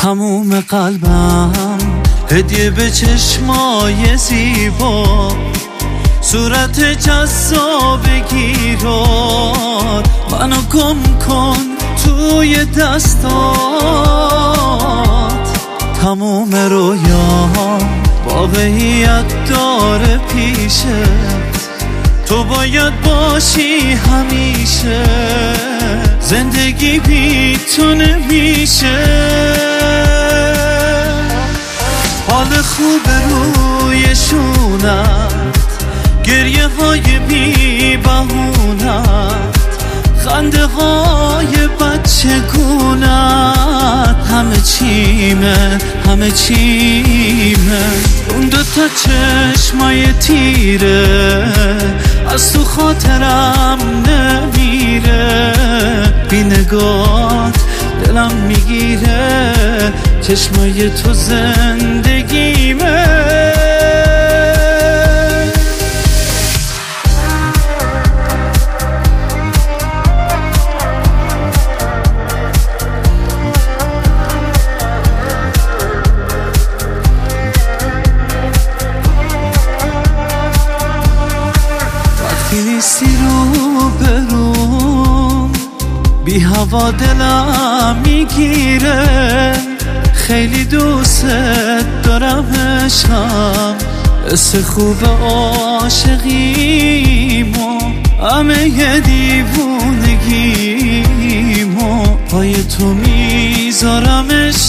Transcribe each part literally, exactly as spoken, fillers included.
تموم قلبم هدیه به چشمای زیبا، صورت جذاب گیرات، منو گم کن توی دستات. تموم رویام واقعیت داره پیشه، تو باید باشی همیشه، زندگی بی تو نمیشه. حال خوب روی شونت، گریه های بی بهونت، خنده های بچه گونت، همه چیمه همه چیمه. اون دوتا چشمای تیره از تو خاطرم نمیره، بی نگات دلم میگیره، چشمای تو زندگیمه. نیستی رو بروم، بی هوا دلم میگیره، خیلی دوست دارم عشقم، حس خوب عاشقیمو، همه ی دیوونگیمو پای تو میذارم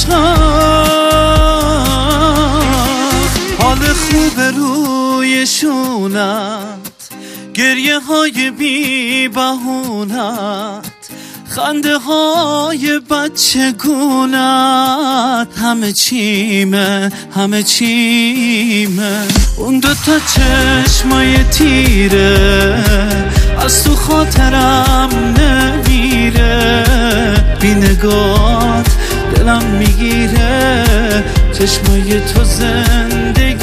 عشقم. حال خوب روی شونت، گریه های بی بهونت، خنده های بچه گونت، همه چیمه همه چیمه. اون دوتا چشمای تیره از تو خاطرم نمیره، بی نگات دلم میگیره، چشمای تو زندگی